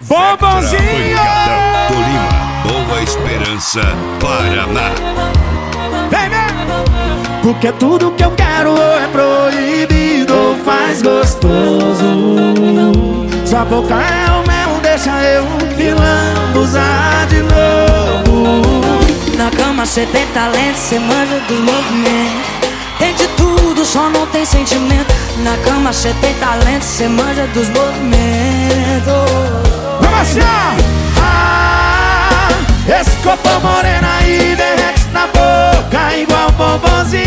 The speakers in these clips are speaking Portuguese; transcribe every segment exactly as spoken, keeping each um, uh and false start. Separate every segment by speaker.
Speaker 1: Bombonzinho!
Speaker 2: Tolima, Boa Esperança, Paraná.
Speaker 1: Vem, vem! Porque tudo que eu quero ou é proibido ou faz gostoso. Sua boca é o mel, deixa eu me lambuzar de novo.
Speaker 3: Na cama cê tem talento, cê manja dos movimentos. Tem de tudo, só não tem sentimento. Na cama cê tem talento, cê manja dos movimentos.
Speaker 1: Vamos assim, ó! Ah, esse corpo moreno aí derrete na boca igual bombonzinho.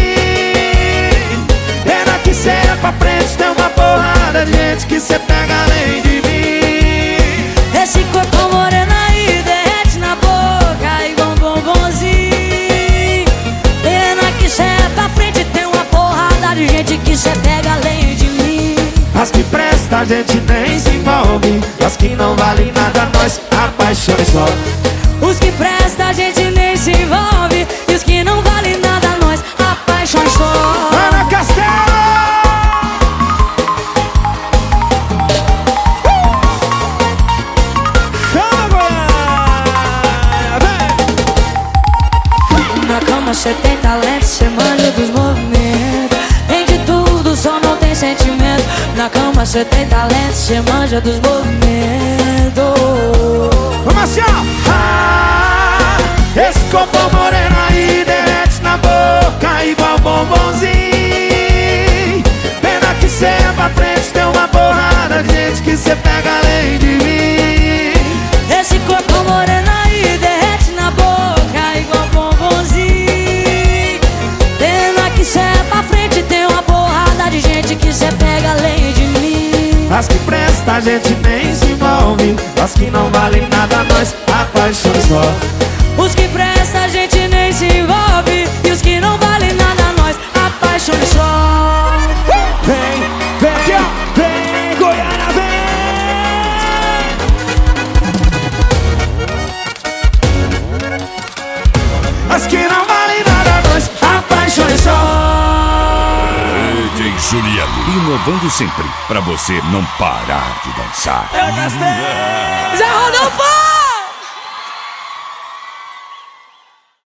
Speaker 1: Pena que cê é pra frente, tem uma porrada de gente que cê pega além de mim.
Speaker 3: Esse corpo moreno aí derrete na boca igual bombonzinho. Pena que cê é pra frente, tem uma porrada de gente que cê pega além de mim.
Speaker 1: As que presta a gente nem se envolve, as que não valem nada nós apaixona só.
Speaker 3: Os que presta a gente nem se envolve, e os que não valem nada nós apaixona só.
Speaker 1: Ana Castelo!
Speaker 3: Na cama cê tem talento, cê manja dos movimentos. Tem de tudo, só não tem sentimento. Na cama cê tem talento, cê manja dos movimentos.
Speaker 1: Vamos assim, ó! Ah, esse corpo moreno aí derrete na boca igual bombonzinho. Pena que cê é pra frente, tem uma porrada de gente que cê pega além de mim.
Speaker 3: Esse corpo moreno aí derrete na boca igual bombonzinho. Pena que cê é pra frente, tem uma porrada de gente que cê pega além de mim.
Speaker 1: As que presta a gente nem se envolve, as que não valem nada nós apaixona só.
Speaker 3: Os que presta a gente nem se envolve, e os que não valem nada nós apaixona só.
Speaker 1: Vem, vem aqui, ó! Vem, Goiânia, vem! As que não valem nada nós apaixona só.
Speaker 2: D J Juliano, inovando sempre, pra você não parar de dançar.
Speaker 3: Já rodou fora!